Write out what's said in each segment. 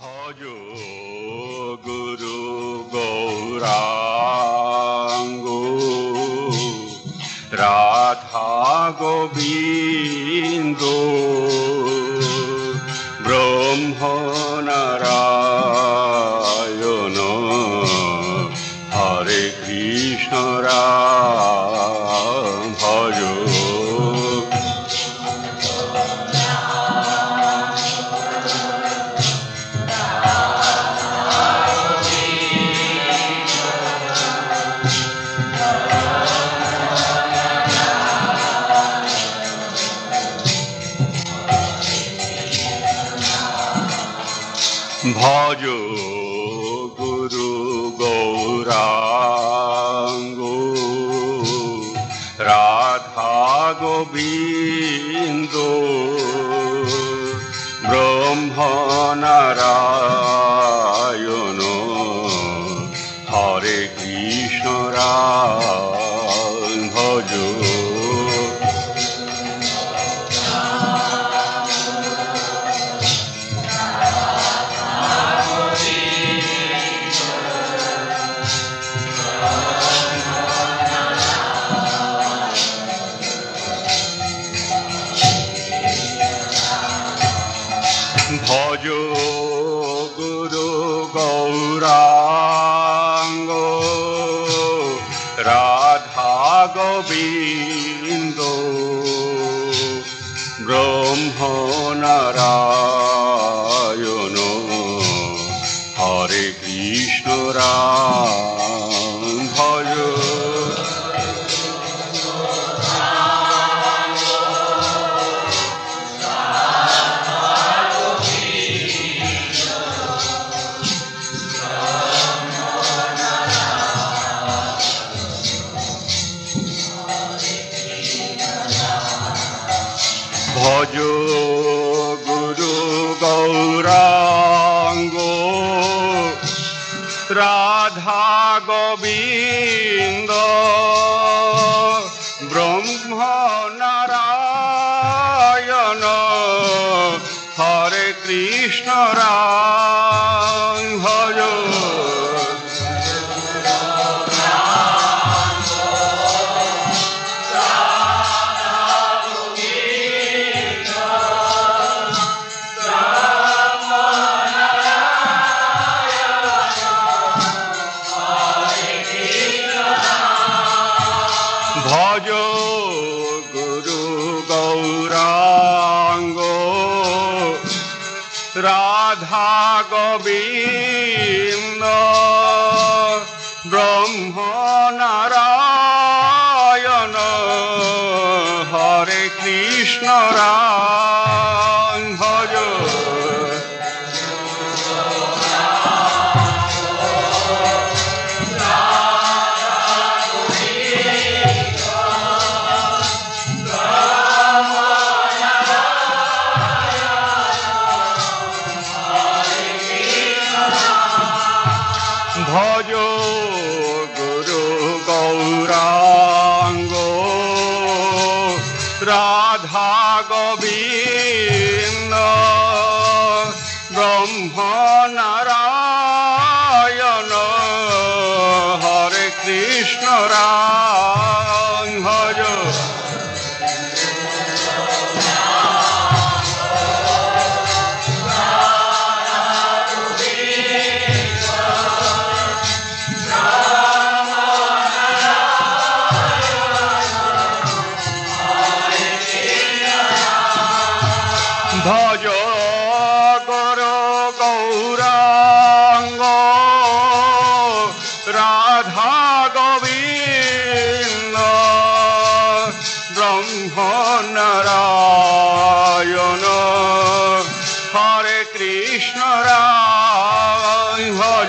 ভজ গুরু গৌরাঙ্গ রাধা গোবিন্দ ব্রহ্ম নারায়ণ হরে কৃষ্ণ রাম ভজ ভজ গুরু গৌরাঙ্গ রাধা গোবিন্দ ব্রহ্ম নারায়ণ হরে কৃষ্ণ রাম ভজ ভজ গুরু গৌরাঙ্গ রাধা গোবিন্দ ব্রহ্ম নারায়ণ হরে কৃষ্ণ রাম ভজ ভজ গুরু গৌরাঙ্গ রাধা গোবিন্দ ব্রহ্ম নারায়ণ হরে কৃষ্ণ রাম ভজ ভজ গুরু গৌরাঙ্গ রাধা গোবিন্দ ব্রহ্ম নারায়ণ হরে কৃষ্ণ রাম ভজ ভজ গুরু গৌরাঙ্গ রাধা গোবিন্দ ব্রহ্ম নারায়ণ হরে কৃষ্ণ রাম ভজ ভজ গুরু গৌরাঙ্গ রাধা গোবিন্দ ব্রহ্ম নারায়ণ হরে কৃষ্ণ রাম ভজ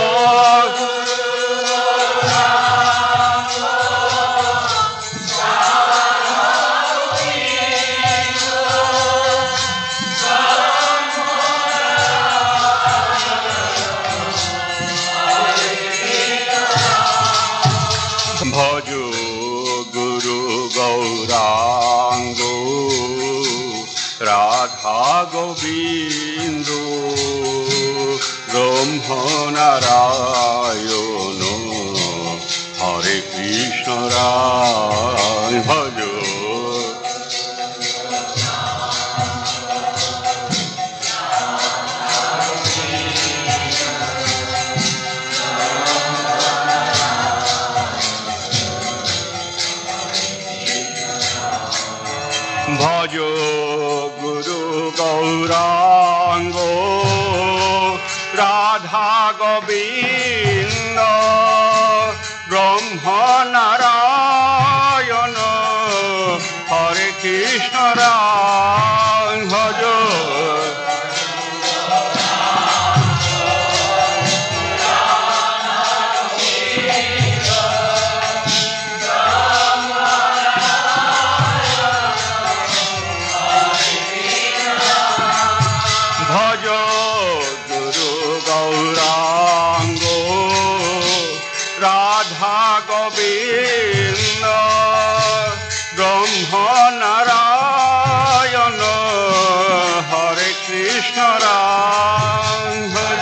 ভজ গুরু গৌরাঙ্গ রাধা গোবিন্দ ব্রহ্ম নারায়ণ হরে কৃষ্ণ রাম ভজ ভজ গুরু গৌরাঙ্গ রাধা গোবিন্দ ব্রহ্ম নারায়ণ হরে কৃষ্ণ রাম ভজ ভজ গুরু গৌরাঙ্গ রাধা গোবিন্দ ব্রহ্ম নারায়ণ হরে কৃষ্ণ রাম ভজ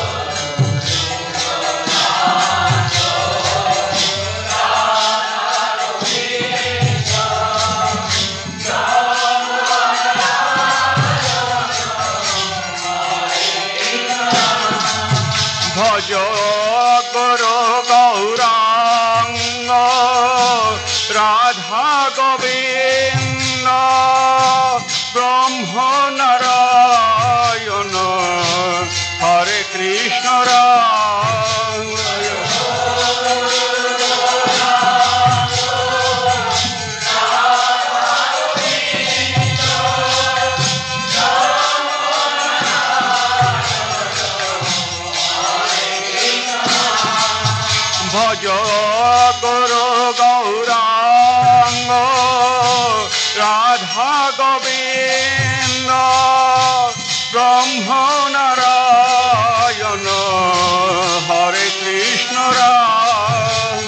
ভজ গুরু গৌরাঙ্গ রাধা গোবিন্দ ব্রহ্ম নারায়ণ হরে কৃষ্ণ রাম ভজ গুরু গৌরাঙ্গ রাধা গোবিন্দ ব্রহ্ম নারায়ণ হরে কৃষ্ণ রাম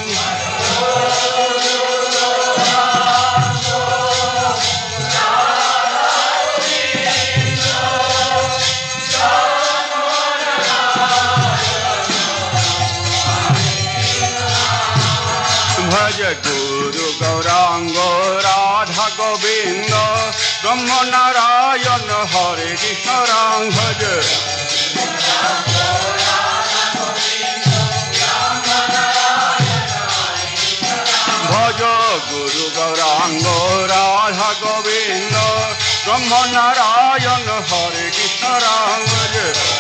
ভজ গুরু গৌরাঙ্গ রাধা গোবিন্দ ব্রহ্ম নারায়ণ হরে কৃষ্ণ রাম ভজ ভজ গুরু গৌরাঙ্গ রাধা গোবিন্দ ব্রহ্ম নারায়ণ হরে কৃষ্ণ রাম ভজ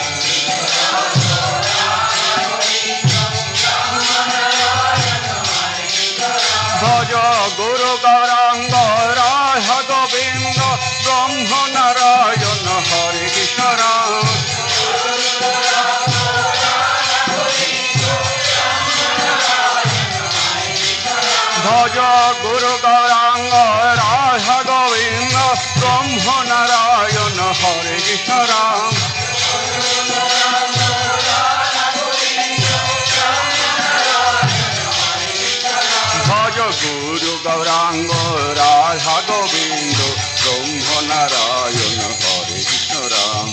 ভজ গুরু গৌরাঙ্গ রাধা গোবিন্দ ব্রহ্ম নারায়ণ হরে কৃষ্ণ রাম ভজ গুরু গৌরাঙ্গ রাধা গোবিন্দ ব্রহ্ম নারায়ণ হরে কৃষ্ণ রাম ভজ গুরু গৌরাঙ্গ রাধা গোবিন্দ ব্রহ্ম নারায়ণ হরে কৃষ্ণ রাম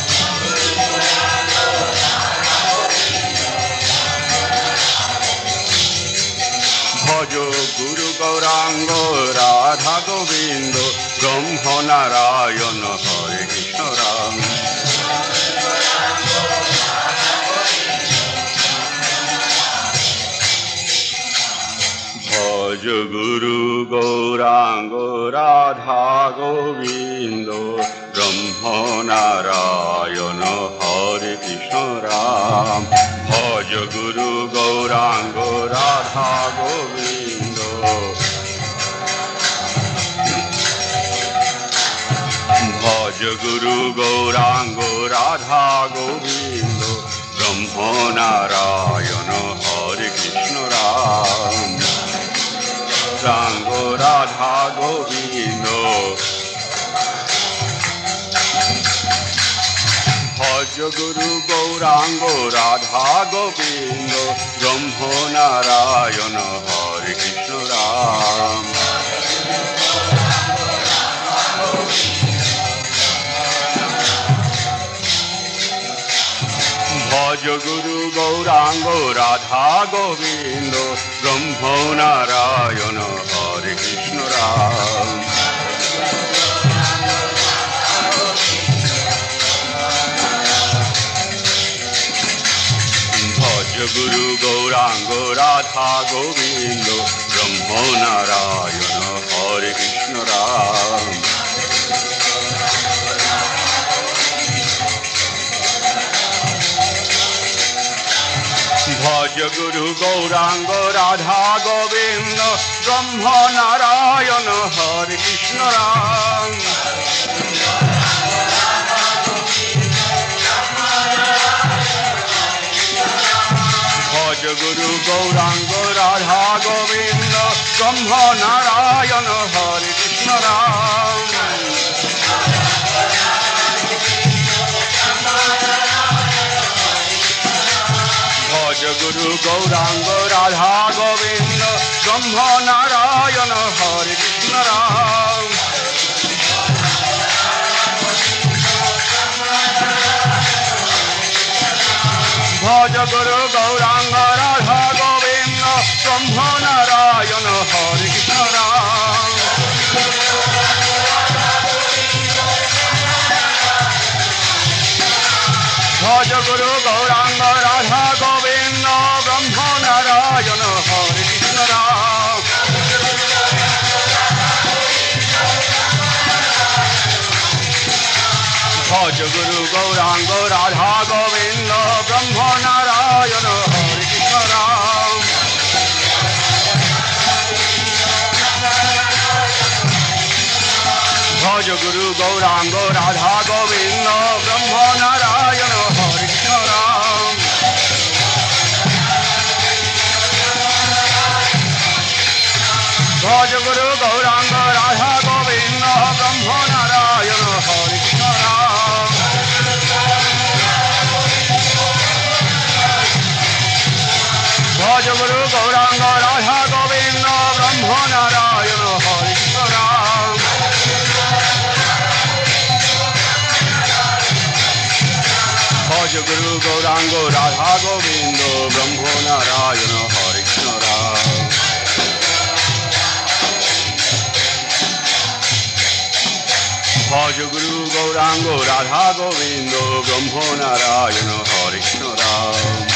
ভজ গুরু গৌরাঙ্গ রাধা গোবিন্দ ব্রহ্ম নারায়ণ হরে কৃষ্ণ রাম ভজ গুরু গৌরাঙ্গ রাধা গোবিন্দ ব্রহ্ম নারায়ণ হরে কৃষ্ণ রাম ভজ গুরু গৌরাঙ্গ রাধা গোবিন্দ ভজ গুরু গৌরাঙ্গ রাধা গোবিন্দ ব্রহ্ম নারায়ণ হরে কৃষ্ণ রাম গৌরাঙ্গ রাধা গোবিন্দ ভজ গুরু গৌরাঙ্গ রাধা গোবিন্দ ব্রহ্ম নারায়ণ হরে কৃষ্ণ রাম ভজ গুরু গৌরাঙ্গ রাধা গোবিন্দ ব্রহ্ম নারায়ণ হরে কৃষ্ণ রাম। ভজ গুরু গৌরাঙ্গ রাধা গোবিন্দ ব্রহ্ম নারায়ণ হরে কৃষ্ণ রাম। ভজ গুরু গৌরাঙ্গ রাধা গোবিন্দ ব্রহ্ম নারায়ণ হরে কৃষ্ণ রাম। ভজ গুরু গৌরাঙ্গ রাধা গোবিন্দ ব্রহ্ম নারায়ণ হরে কৃষ্ণ রাম। ভজ গুরু গৌরাঙ্গ রাধা গোবিন্দ ব্রহ্ম নারায়ণ হরে কৃষ্ণ রাম। ভজ গুরু গৌরাঙ্গ রাধা গোবিন্দ ব্রহ্ম নারায়ণ হরে কৃষ্ণ রাম। ভজ গুরু গৌরাঙ্গ রাধা গোবিন্দ ব্রহ্ম নারায়ণ হরে কৃষ্ণ রাম। ভজ গুরু গৌরাঙ্গ রাধা গোবিন্দ ব্রহ্ম নারায়ণ হরে কৃষ্ণ রাম। ভজ গুরু গৌরাঙ্গ রাধা গোবিন্দ ব্রহ্ম নারায়ণ হরে কৃষ্ণ রাম। ভজ গুরু গৌরাঙ্গ রাধা গোবিন্দ ব্রহ্ম নারায়ণ হরে কৃষ্ণ রাম। ভজ গুরু গৌরাঙ্গ রাধা গোবিন্দ ব্রহ্ম নারায়ণ হরে কৃষ্ণ রাম। ভজ গুরু গৌরাঙ্গ রাধা গোবিন্দ ব্রহ্ম নারায়ণ হরে কৃষ্ণ রাম। ভজ গুরু গৌরাঙ্গ রাধা গোবিন্দ ব্রহ্ম নারায়ণ হরে কৃষ্ণ রাম।